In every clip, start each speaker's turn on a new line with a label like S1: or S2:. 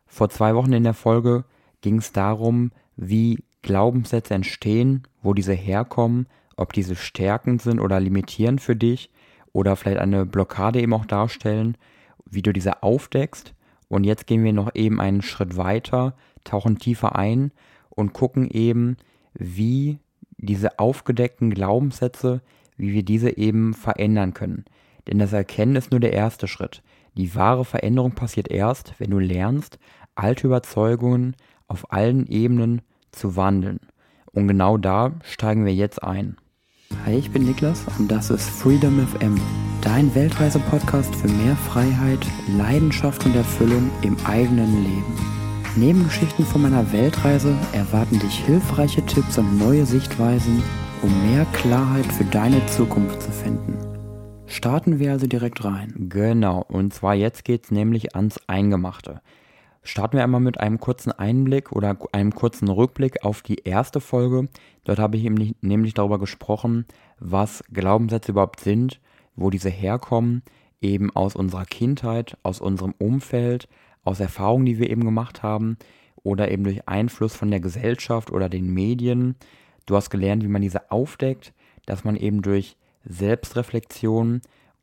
S1: Vor 2 Wochen in der Folge ging es darum, wie Glaubenssätze entstehen, wo diese herkommen, ob diese stärkend sind oder limitierend für dich oder vielleicht eine Blockade eben auch darstellen, wie du diese aufdeckst. Und jetzt gehen wir noch eben einen Schritt weiter, tauchen tiefer ein und gucken eben, wie diese aufgedeckten Glaubenssätze, wie wir diese eben verändern können. Denn das Erkennen ist nur der erste Schritt. Die wahre Veränderung passiert erst, wenn du lernst, alte Überzeugungen auf allen Ebenen zu wandeln. Und genau da steigen wir jetzt ein.
S2: Hi, ich bin Niklas und das ist Freedom FM, dein Weltreise-Podcast für mehr Freiheit, Leidenschaft und Erfüllung im eigenen Leben. Neben Geschichten von meiner Weltreise erwarten dich hilfreiche Tipps und neue Sichtweisen, um mehr Klarheit für deine Zukunft zu finden. Starten wir also direkt rein.
S1: Genau, und zwar jetzt geht es nämlich ans Eingemachte. Starten wir einmal mit einem kurzen Einblick oder einem kurzen Rückblick auf die erste Folge. Dort habe ich eben nämlich darüber gesprochen, was Glaubenssätze überhaupt sind, wo diese herkommen, eben aus unserer Kindheit, aus unserem Umfeld, aus Erfahrungen, die wir eben gemacht haben oder eben durch Einfluss von der Gesellschaft oder den Medien. Du hast gelernt, wie man diese aufdeckt, dass man eben durch Selbstreflexion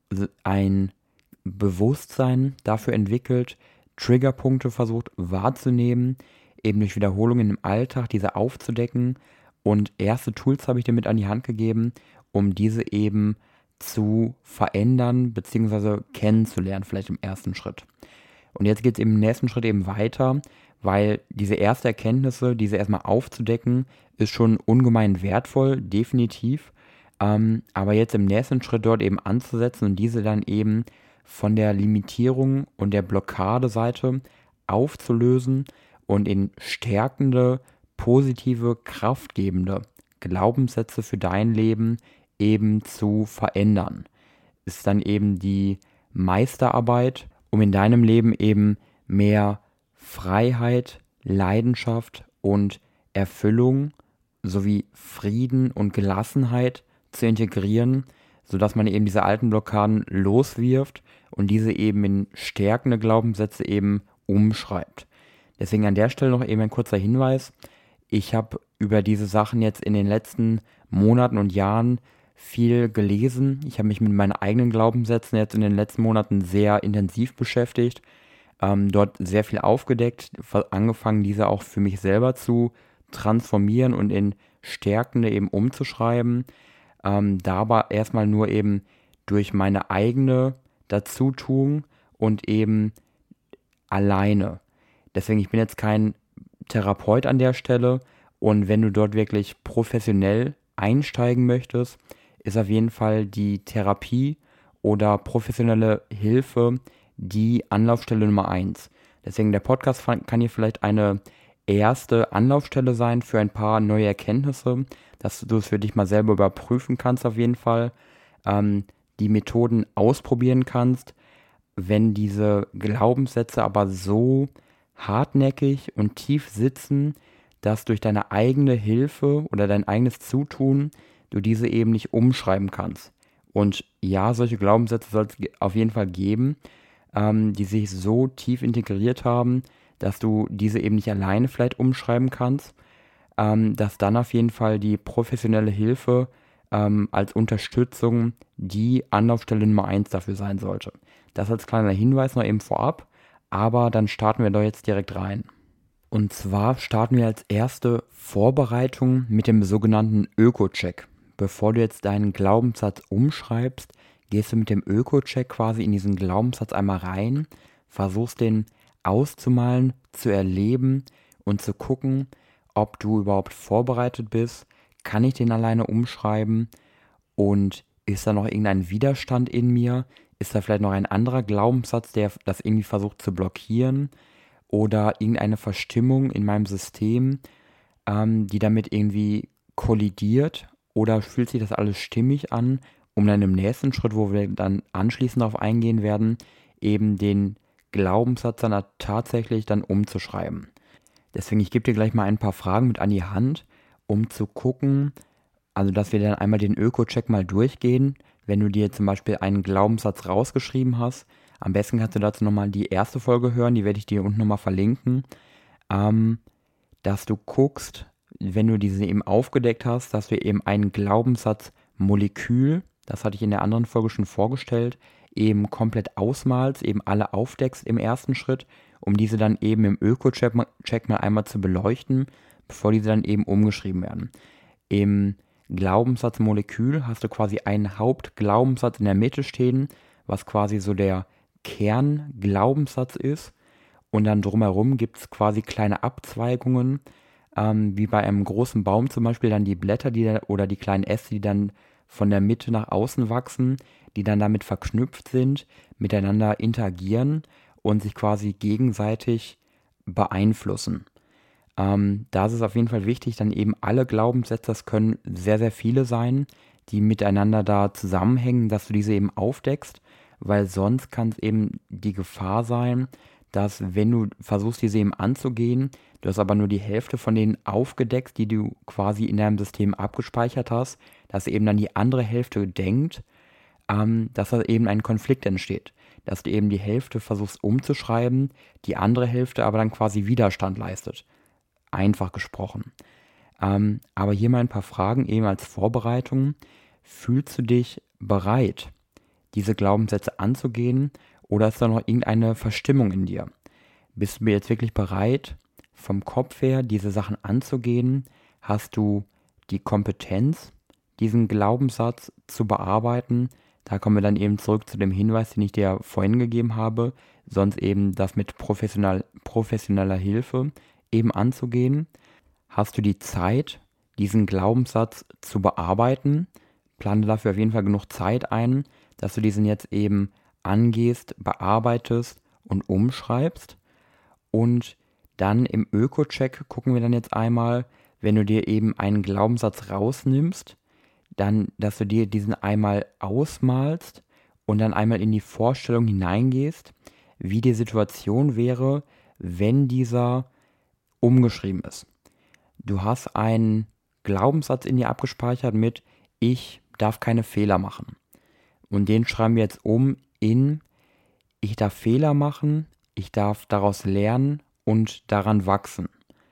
S1: ein Bewusstsein dafür entwickelt, Triggerpunkte versucht wahrzunehmen, eben durch Wiederholungen im Alltag diese aufzudecken. Und erste Tools habe ich dir mit an die Hand gegeben, um diese eben zu verändern bzw. kennenzulernen, vielleicht im ersten Schritt. Und jetzt geht es im nächsten Schritt eben weiter, weil diese erste Erkenntnisse, diese erstmal aufzudecken, ist schon ungemein wertvoll, definitiv. Aber jetzt im nächsten Schritt dort eben anzusetzen und diese dann eben von der Limitierung und der Blockadeseite aufzulösen und in stärkende, positive, kraftgebende Glaubenssätze für dein Leben eben zu verändern. Ist dann eben die Meisterarbeit, um in deinem Leben eben mehr Freiheit, Leidenschaft und Erfüllung sowie Frieden und Gelassenheit zu integrieren, sodass man eben diese alten Blockaden loswirft und diese eben in stärkende Glaubenssätze eben umschreibt. Deswegen an der Stelle noch eben ein kurzer Hinweis. Ich habe über diese Sachen jetzt in den letzten Monaten und Jahren viel gelesen. Ich habe mich mit meinen eigenen Glaubenssätzen jetzt in den letzten Monaten sehr intensiv beschäftigt, dort sehr viel aufgedeckt, angefangen diese auch für mich selber zu transformieren und in stärkende eben umzuschreiben. Dabei erstmal nur eben durch meine eigene Dazutun und eben alleine. Deswegen, ich bin jetzt kein Therapeut an der Stelle und wenn du dort wirklich professionell einsteigen möchtest, ist auf jeden Fall die Therapie oder professionelle Hilfe die Anlaufstelle Nummer 1. Deswegen der Podcast kann hier vielleicht eine erste Anlaufstelle sein für ein paar neue Erkenntnisse, dass du es für dich mal selber überprüfen kannst auf jeden Fall, die Methoden ausprobieren kannst, wenn diese Glaubenssätze aber so hartnäckig und tief sitzen, dass durch deine eigene Hilfe oder dein eigenes Zutun du diese eben nicht umschreiben kannst. Und ja, solche Glaubenssätze soll es auf jeden Fall geben, die sich so tief integriert haben, dass du diese eben nicht alleine vielleicht umschreiben kannst, dass dann auf jeden Fall die professionelle Hilfe als Unterstützung die Anlaufstelle Nummer 1 dafür sein sollte. Das als kleiner Hinweis noch eben vorab, aber dann starten wir doch jetzt direkt rein. Und zwar starten wir als erste Vorbereitung mit dem sogenannten Öko-Check. Bevor du jetzt deinen Glaubenssatz umschreibst, gehst du mit dem Öko-Check quasi in diesen Glaubenssatz einmal rein, versuchst den auszumalen, zu erleben und zu gucken, ob du überhaupt vorbereitet bist. Kann ich den alleine umschreiben? Und ist da noch irgendein Widerstand in mir? Ist da vielleicht noch ein anderer Glaubenssatz, der das irgendwie versucht zu blockieren? Oder irgendeine Verstimmung in meinem System, die damit irgendwie kollidiert? Oder fühlt sich das alles stimmig an, um dann im nächsten Schritt, wo wir dann anschließend darauf eingehen werden, eben den Glaubenssatz dann tatsächlich dann umzuschreiben. Deswegen, ich gebe dir gleich mal ein paar Fragen mit an die Hand, um zu gucken, also dass wir dann einmal den Öko-Check mal durchgehen, wenn du dir zum Beispiel einen Glaubenssatz rausgeschrieben hast, Am besten kannst du dazu nochmal die erste Folge hören, die werde ich dir unten nochmal verlinken, dass du guckst, wenn du diese eben aufgedeckt hast, dass du eben einen Glaubenssatzmolekül, das hatte ich in der anderen Folge schon vorgestellt, eben komplett ausmalst, eben alle aufdeckst im ersten Schritt, um diese dann eben im Öko-Check mal einmal zu beleuchten, bevor diese dann eben umgeschrieben werden. Im Glaubenssatzmolekül hast du quasi einen Hauptglaubenssatz in der Mitte stehen, was quasi so der Kernglaubenssatz ist. Und dann drumherum gibt es quasi kleine Abzweigungen, wie bei einem großen Baum zum Beispiel dann die Blätter oder die kleinen Äste, die dann von der Mitte nach außen wachsen, die dann damit verknüpft sind, miteinander interagieren und sich quasi gegenseitig beeinflussen. Da ist es auf jeden Fall wichtig, dann eben alle Glaubenssätze, das können sehr, sehr viele sein, die miteinander da zusammenhängen, dass du diese eben aufdeckst, weil sonst kann es eben die Gefahr sein, dass wenn du versuchst, diese eben anzugehen, du hast aber nur die Hälfte von denen aufgedeckt, die du quasi in deinem System abgespeichert hast, dass eben dann die andere Hälfte denkt, dass da eben ein Konflikt entsteht. Dass du eben die Hälfte versuchst umzuschreiben, die andere Hälfte aber dann quasi Widerstand leistet. Einfach gesprochen. Aber hier mal ein paar Fragen eben als Vorbereitung. Fühlst du dich bereit, diese Glaubenssätze anzugehen, oder ist da noch irgendeine Verstimmung in dir? Bist du jetzt wirklich bereit, vom Kopf her diese Sachen anzugehen? Hast du die Kompetenz, diesen Glaubenssatz zu bearbeiten? Da kommen wir dann eben zurück zu dem Hinweis, den ich dir vorhin gegeben habe, sonst eben das mit professioneller Hilfe eben anzugehen. Hast du die Zeit, diesen Glaubenssatz zu bearbeiten? Plane dafür auf jeden Fall genug Zeit ein, dass du diesen jetzt eben angehst, bearbeitest und umschreibst. Und dann im Öko-Check gucken wir dann jetzt einmal, wenn du dir eben einen Glaubenssatz rausnimmst, dann, dass du dir diesen einmal ausmalst und dann einmal in die Vorstellung hineingehst, wie die Situation wäre, wenn dieser umgeschrieben ist. Du hast einen Glaubenssatz in dir abgespeichert mit ich darf keine Fehler machen. Und den schreiben wir jetzt um in ich darf Fehler machen, ich darf daraus lernen und daran wachsen.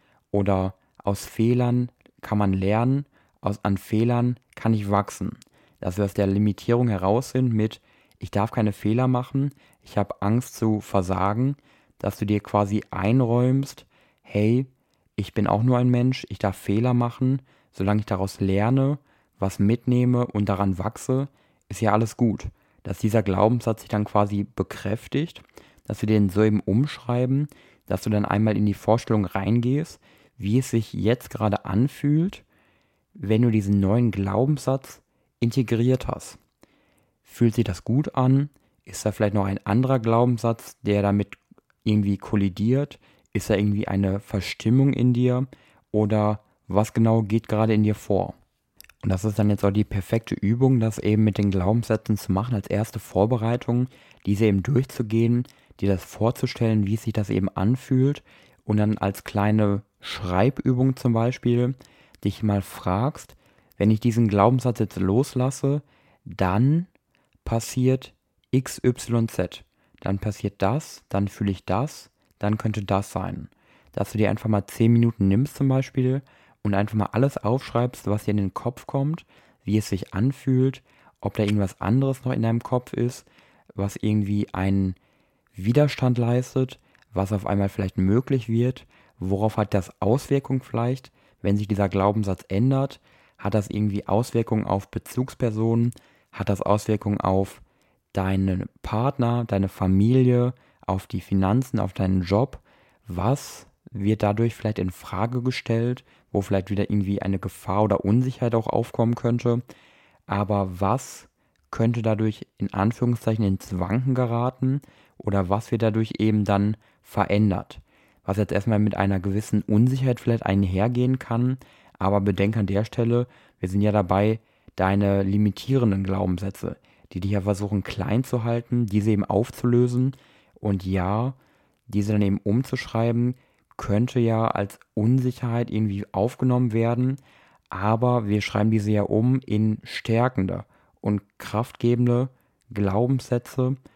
S1: Oder aus Fehlern kann man lernen, an Fehlern kann ich wachsen. Dass wir aus der Limitierung heraus sind mit ich darf keine Fehler machen, ich habe Angst zu versagen, dass du dir quasi einräumst, hey, ich bin auch nur ein Mensch, ich darf Fehler machen, solange ich daraus lerne, was mitnehme und daran wachse, ist ja alles gut. Dass dieser Glaubenssatz sich dann quasi bekräftigt, dass wir den so eben umschreiben, dass du dann einmal in die Vorstellung reingehst, wie es sich jetzt gerade anfühlt, wenn du diesen neuen Glaubenssatz integriert hast. Fühlt sich das gut an? Ist da vielleicht noch ein anderer Glaubenssatz, der damit irgendwie kollidiert? Ist da irgendwie eine Verstimmung in dir? Oder was genau geht gerade in dir vor? Und das ist dann jetzt auch die perfekte Übung, das eben mit den Glaubenssätzen zu machen, als erste Vorbereitung, diese eben durchzugehen, dir das vorzustellen, wie sich das eben anfühlt und dann als kleine Schreibübung zum Beispiel dich mal fragst, wenn ich diesen Glaubenssatz jetzt loslasse, dann passiert XYZ. Dann passiert das, dann fühle ich das, dann könnte das sein. Dass du dir einfach mal 10 Minuten nimmst zum Beispiel und einfach mal alles aufschreibst, was dir in den Kopf kommt, wie es sich anfühlt, ob da irgendwas anderes noch in deinem Kopf ist, was irgendwie einen Widerstand leistet, was auf einmal vielleicht möglich wird, worauf hat das Auswirkungen vielleicht, wenn sich dieser Glaubenssatz ändert, hat das irgendwie Auswirkungen auf Bezugspersonen, hat das Auswirkungen auf deinen Partner, deine Familie, auf die Finanzen, auf deinen Job, was wird dadurch vielleicht in Frage gestellt, wo vielleicht wieder irgendwie eine Gefahr oder Unsicherheit auch aufkommen könnte, aber was könnte dadurch in Anführungszeichen ins Wanken geraten oder was wird dadurch eben dann verändert, was jetzt erstmal mit einer gewissen Unsicherheit vielleicht einhergehen kann, aber bedenk an der Stelle, wir sind ja dabei, deine limitierenden Glaubenssätze, die dich ja versuchen klein zu halten, diese eben aufzulösen und ja, diese dann eben umzuschreiben, könnte ja als Unsicherheit irgendwie aufgenommen werden, aber wir schreiben diese ja um in stärkende und kraftgebende Glaubenssätze,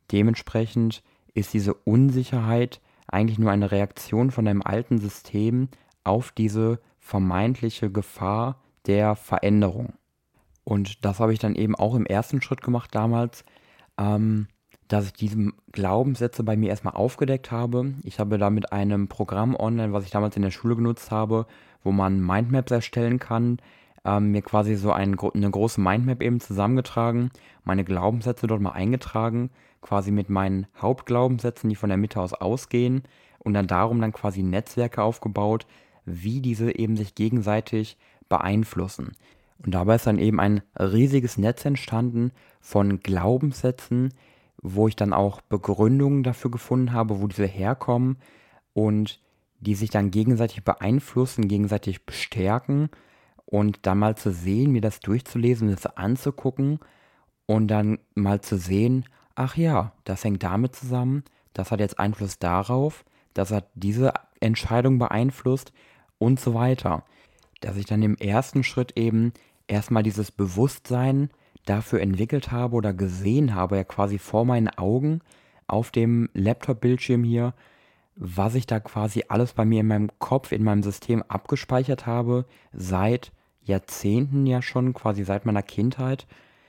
S1: dementsprechend ist diese Unsicherheit eigentlich nur eine Reaktion von deinem alten System auf diese vermeintliche Gefahr der Veränderung. Und das habe ich dann eben auch im ersten Schritt gemacht damals, dass ich diese Glaubenssätze bei mir erstmal aufgedeckt habe. Ich habe da mit einem Programm online, was ich damals in der Schule genutzt habe, wo man Mindmaps erstellen kann, mir quasi so eine große Mindmap eben zusammengetragen, meine Glaubenssätze dort mal eingetragen, quasi mit meinen Hauptglaubenssätzen, die von der Mitte aus ausgehen, und dann darum dann quasi Netzwerke aufgebaut, wie diese eben sich gegenseitig beeinflussen. Und dabei ist dann eben ein riesiges Netz entstanden von Glaubenssätzen, wo ich dann auch Begründungen dafür gefunden habe, wo diese herkommen und die sich dann gegenseitig beeinflussen, gegenseitig bestärken, und dann mal zu sehen, mir das durchzulesen, das anzugucken und dann mal zu sehen, ach ja, das hängt damit zusammen, das hat jetzt Einfluss darauf, das hat diese Entscheidung beeinflusst und so weiter. Dass ich dann im ersten Schritt eben erstmal dieses Bewusstsein dafür entwickelt habe oder gesehen habe, ja quasi vor meinen Augen auf dem Laptop-Bildschirm hier, was ich da quasi alles bei mir in meinem Kopf, in meinem System abgespeichert habe, seit Jahrzehnten ja schon, quasi seit meiner Kindheit.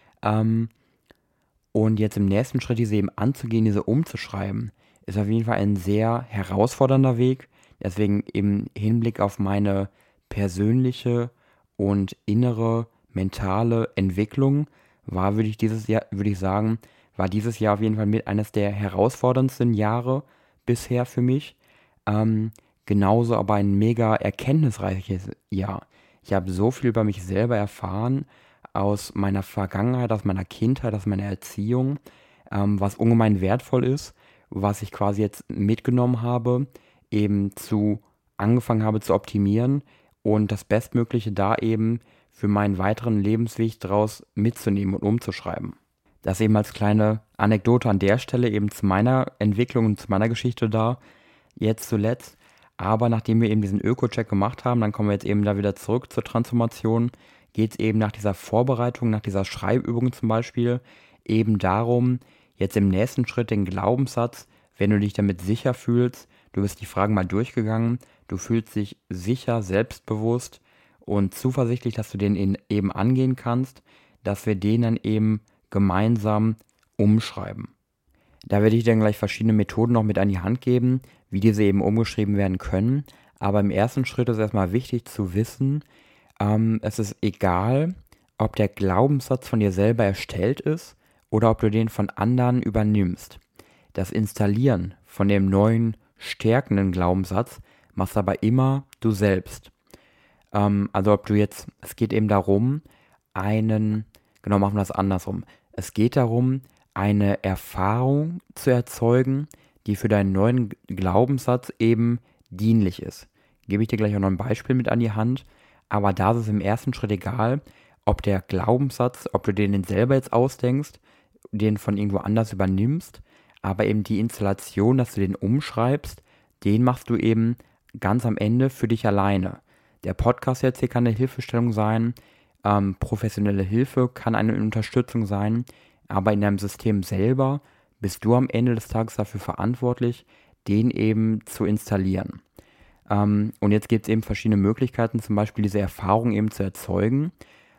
S1: Und jetzt im nächsten Schritt diese eben anzugehen, diese umzuschreiben, ist auf jeden Fall ein sehr herausfordernder Weg. Deswegen im Hinblick auf meine persönliche und innere mentale Entwicklung würde ich sagen, war dieses Jahr auf jeden Fall mit eines der herausforderndsten Jahre bisher für mich. Genauso aber ein mega erkenntnisreiches Jahr. Ich habe so viel über mich selber erfahren, aus meiner Vergangenheit, aus meiner Kindheit, aus meiner Erziehung, was ungemein wertvoll ist, was ich quasi jetzt mitgenommen habe, angefangen habe zu optimieren und das Bestmögliche da eben für meinen weiteren Lebensweg draus mitzunehmen und umzuschreiben. Das eben als kleine Anekdote an der Stelle eben zu meiner Entwicklung und zu meiner Geschichte da, jetzt zuletzt. Aber nachdem wir eben diesen Öko-Check gemacht haben, dann kommen wir jetzt eben da wieder zurück zur Transformation, geht es eben nach dieser Vorbereitung, nach dieser Schreibübung zum Beispiel, eben darum, jetzt im nächsten Schritt den Glaubenssatz, wenn du dich damit sicher fühlst, du bist die Fragen mal durchgegangen, du fühlst dich sicher, selbstbewusst und zuversichtlich, dass du den eben angehen kannst, dass wir den dann eben gemeinsam umschreiben. Da werde ich dann gleich verschiedene Methoden noch mit an die Hand geben, wie diese eben umgeschrieben werden können. Aber im ersten Schritt ist erstmal wichtig zu wissen, es ist egal, ob der Glaubenssatz von dir selber erstellt ist oder ob du den von anderen übernimmst. Das Installieren von dem neuen, stärkenden Glaubenssatz machst aber immer du selbst. Also es geht eben darum, machen wir das andersrum. Es geht darum, eine Erfahrung zu erzeugen, die für deinen neuen Glaubenssatz eben dienlich ist. Gebe ich dir gleich auch noch ein Beispiel mit an die Hand, aber da ist es im ersten Schritt egal, ob der Glaubenssatz, ob du den selber jetzt ausdenkst, den von irgendwo anders übernimmst, aber eben die Installation, dass du den umschreibst, den machst du eben ganz am Ende für dich alleine. Der Podcast jetzt hier kann eine Hilfestellung sein, professionelle Hilfe kann eine Unterstützung sein, aber in deinem System selber bist du am Ende des Tages dafür verantwortlich, den eben zu installieren. Und jetzt gibt es eben verschiedene Möglichkeiten, zum Beispiel diese Erfahrung eben zu erzeugen,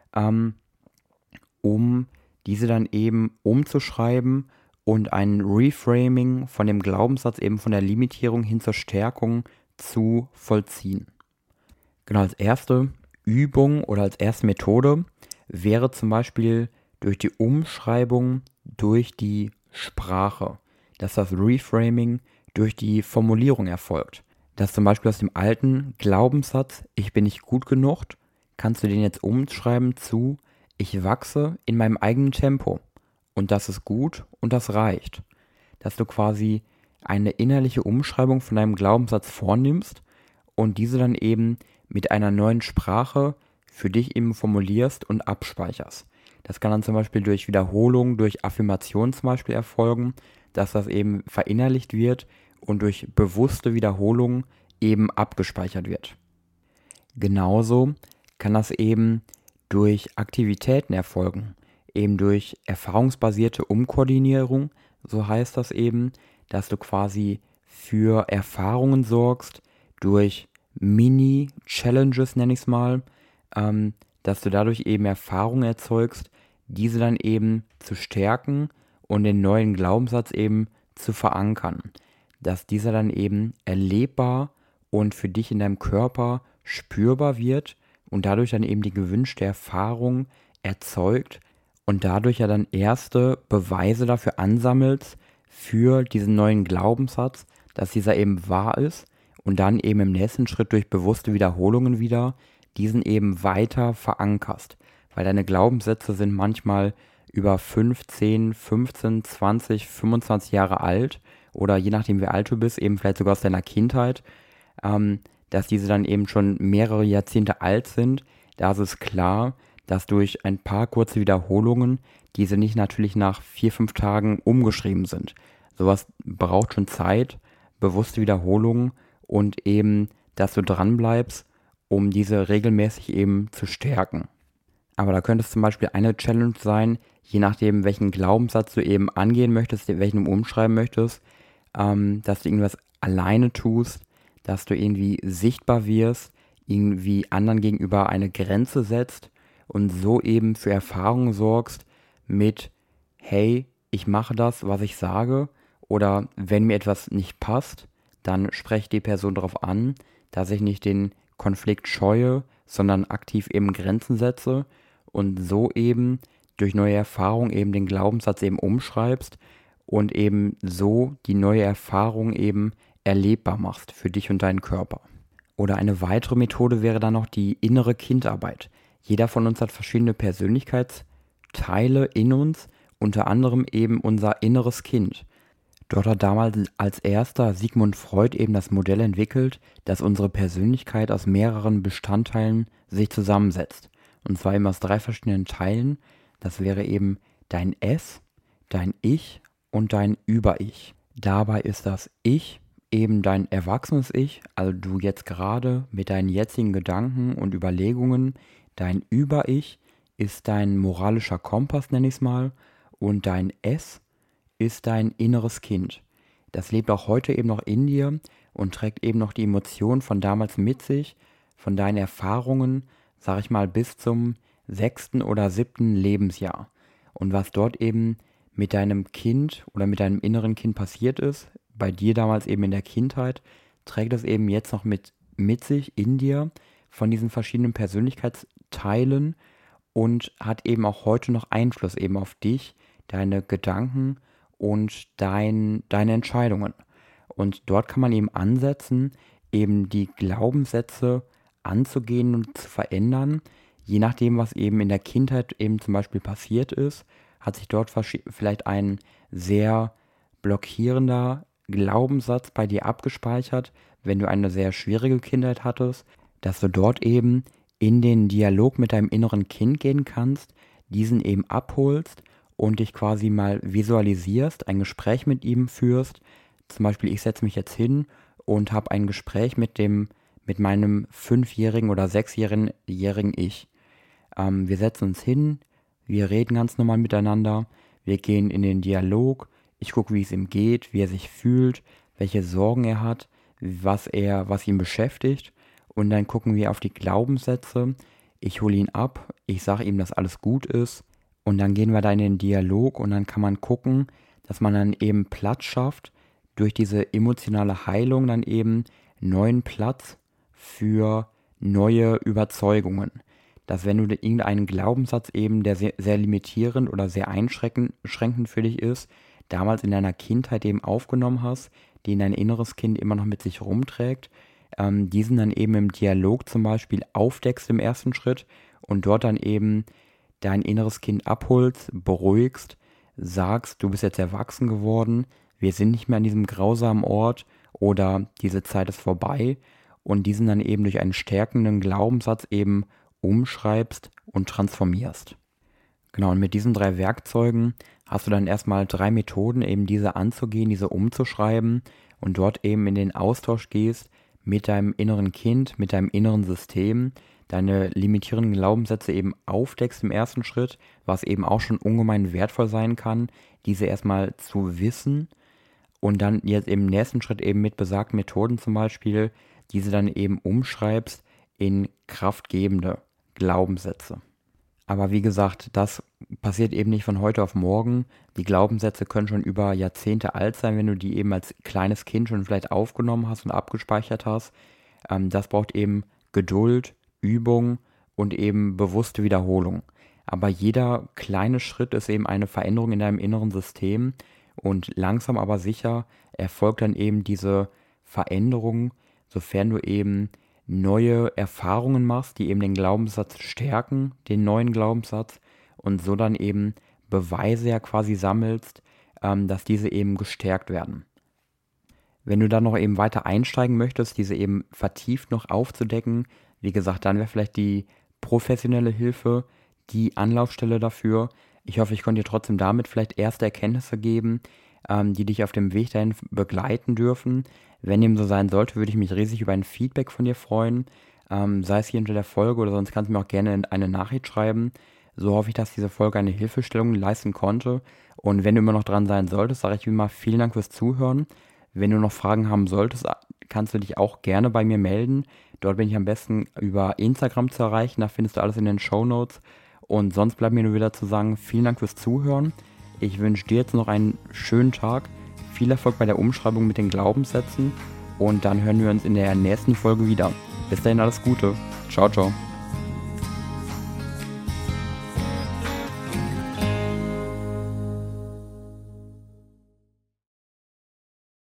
S1: um diese dann eben umzuschreiben und ein Reframing von dem Glaubenssatz eben von der Limitierung hin zur Stärkung zu vollziehen. Genau, als erste Übung oder als erste Methode wäre zum Beispiel durch die Umschreibung durch die Sprache, dass das Reframing durch die Formulierung erfolgt. Dass zum Beispiel aus dem alten Glaubenssatz, ich bin nicht gut genug, kannst du den jetzt umschreiben zu, ich wachse in meinem eigenen Tempo und das ist gut und das reicht. Dass du quasi eine innerliche Umschreibung von deinem Glaubenssatz vornimmst und diese dann eben mit einer neuen Sprache für dich eben formulierst und abspeicherst. Das kann dann zum Beispiel durch Wiederholung, durch Affirmation zum Beispiel erfolgen, dass das eben verinnerlicht wird und durch bewusste Wiederholung eben abgespeichert wird. Genauso kann das eben durch Aktivitäten erfolgen, eben durch erfahrungsbasierte Umkoordinierung, so heißt das eben, dass du quasi für Erfahrungen sorgst durch Mini-Challenges, nenne ich es mal, dass du dadurch eben Erfahrungen erzeugst, diese dann eben zu stärken und den neuen Glaubenssatz eben zu verankern. Dass dieser dann eben erlebbar und für dich in deinem Körper spürbar wird und dadurch dann eben die gewünschte Erfahrung erzeugt und dadurch ja dann erste Beweise dafür ansammelst für diesen neuen Glaubenssatz, dass dieser eben wahr ist und dann eben im nächsten Schritt durch bewusste Wiederholungen wieder diesen eben weiter verankerst. Weil deine Glaubenssätze sind manchmal über 5, 10, 15, 20, 25 Jahre alt oder je nachdem wie alt du bist, eben vielleicht sogar aus deiner Kindheit, dass diese dann eben schon mehrere Jahrzehnte alt sind. Da ist es klar, dass durch ein paar kurze Wiederholungen diese nicht natürlich nach 4, 5 Tagen umgeschrieben sind. Sowas braucht schon Zeit, bewusste Wiederholungen und eben, dass du dran bleibst, um diese regelmäßig eben zu stärken. Aber da könnte es zum Beispiel eine Challenge sein, je nachdem, welchen Glaubenssatz du eben angehen möchtest, welchen du umschreiben möchtest, dass du irgendwas alleine tust, dass du irgendwie sichtbar wirst, irgendwie anderen gegenüber eine Grenze setzt und so eben für Erfahrungen sorgst mit, hey, ich mache das, was ich sage, oder wenn mir etwas nicht passt, dann spreche die Person darauf an, dass ich nicht den Konflikt scheue, sondern aktiv eben Grenzen setze und so eben durch neue Erfahrungen eben den Glaubenssatz eben umschreibst und eben so die neue Erfahrung eben erlebbar machst für dich und deinen Körper. Oder eine weitere Methode wäre dann noch die innere Kindarbeit. Jeder von uns hat verschiedene Persönlichkeitsteile in uns, unter anderem eben unser inneres Kind. Dort hat damals als erster Sigmund Freud eben das Modell entwickelt, dass unsere Persönlichkeit aus mehreren Bestandteilen sich zusammensetzt. Und zwar eben aus 3 verschiedenen Teilen. Das wäre eben dein Es, dein Ich und dein Über-Ich. Dabei ist das Ich eben dein erwachsenes Ich, also du jetzt gerade mit deinen jetzigen Gedanken und Überlegungen. Dein Über-Ich ist dein moralischer Kompass, nenne ich es mal. Und dein Es ist dein inneres Kind. Das lebt auch heute eben noch in dir und trägt eben noch die Emotionen von damals mit sich, von deinen Erfahrungen, sag ich mal, bis zum 6. oder 7. Lebensjahr. Und was dort eben mit deinem Kind oder mit deinem inneren Kind passiert ist, bei dir damals eben in der Kindheit, trägt es eben jetzt noch mit sich in dir von diesen verschiedenen Persönlichkeitsteilen und hat eben auch heute noch Einfluss eben auf dich, deine Gedanken und deine Entscheidungen. Und dort kann man eben ansetzen, eben die Glaubenssätze anzugehen und zu verändern. Je nachdem, was eben in der Kindheit eben zum Beispiel passiert ist, hat sich dort vielleicht ein sehr blockierender Glaubenssatz bei dir abgespeichert, wenn du eine sehr schwierige Kindheit hattest, dass du dort eben in den Dialog mit deinem inneren Kind gehen kannst, diesen eben abholst und dich quasi mal visualisierst, ein Gespräch mit ihm führst. Zum Beispiel, ich setze mich jetzt hin und habe ein Gespräch mit meinem 5-jährigen oder 6-jährigen Ich. Wir setzen uns hin, wir reden ganz normal miteinander, wir gehen in den Dialog, ich gucke, wie es ihm geht, wie er sich fühlt, welche Sorgen er hat, was ihn beschäftigt und dann gucken wir auf die Glaubenssätze. Ich hole ihn ab, ich sage ihm, dass alles gut ist. Und dann gehen wir da in den Dialog und dann kann man gucken, dass man dann eben Platz schafft, durch diese emotionale Heilung dann eben neuen Platz für neue Überzeugungen. Dass wenn du irgendeinen Glaubenssatz eben, der sehr, sehr limitierend oder sehr einschränkend für dich ist, damals in deiner Kindheit eben aufgenommen hast, den dein inneres Kind immer noch mit sich rumträgt, diesen dann eben im Dialog zum Beispiel aufdeckst im ersten Schritt und dort dann eben dein inneres Kind abholst, beruhigst, sagst, du bist jetzt erwachsen geworden, wir sind nicht mehr an diesem grausamen Ort oder diese Zeit ist vorbei und diesen dann eben durch einen stärkenden Glaubenssatz eben umschreibst und transformierst. Genau, und mit diesen 3 Werkzeugen hast du dann erstmal 3 Methoden, eben diese anzugehen, diese umzuschreiben und dort eben in den Austausch gehst mit deinem inneren Kind, mit deinem inneren System, deine limitierenden Glaubenssätze eben aufdeckst im ersten Schritt, was eben auch schon ungemein wertvoll sein kann, diese erstmal zu wissen und dann jetzt im nächsten Schritt eben mit besagten Methoden zum Beispiel, diese dann eben umschreibst in kraftgebende Glaubenssätze. Aber wie gesagt, das passiert eben nicht von heute auf morgen. Die Glaubenssätze können schon über Jahrzehnte alt sein, wenn du die eben als kleines Kind schon vielleicht aufgenommen hast und abgespeichert hast. Das braucht eben Geduld, Übung und eben bewusste Wiederholung. Aber jeder kleine Schritt ist eben eine Veränderung in deinem inneren System und langsam aber sicher erfolgt dann eben diese Veränderung, sofern du eben neue Erfahrungen machst, die eben den Glaubenssatz stärken, den neuen Glaubenssatz und so dann eben Beweise ja quasi sammelst, dass diese eben gestärkt werden. Wenn du dann noch eben weiter einsteigen möchtest, diese eben vertieft noch aufzudecken, wie gesagt, dann wäre vielleicht die professionelle Hilfe die Anlaufstelle dafür. Ich hoffe, ich konnte dir trotzdem damit vielleicht erste Erkenntnisse geben, die dich auf dem Weg dahin begleiten dürfen. Wenn dem so sein sollte, würde ich mich riesig über ein Feedback von dir freuen, sei es hier unter der Folge oder sonst kannst du mir auch gerne eine Nachricht schreiben. So hoffe ich, dass diese Folge eine Hilfestellung leisten konnte. Und wenn du immer noch dran sein solltest, sage ich wie immer vielen Dank fürs Zuhören. Wenn du noch Fragen haben solltest, kannst du dich auch gerne bei mir melden. Dort bin ich am besten über Instagram zu erreichen, da findest du alles in den Shownotes. Und sonst bleibt mir nur wieder zu sagen, vielen Dank fürs Zuhören. Ich wünsche dir jetzt noch einen schönen Tag, viel Erfolg bei der Umschreibung mit den Glaubenssätzen und dann hören wir uns in der nächsten Folge wieder. Bis dahin alles Gute. Ciao, ciao.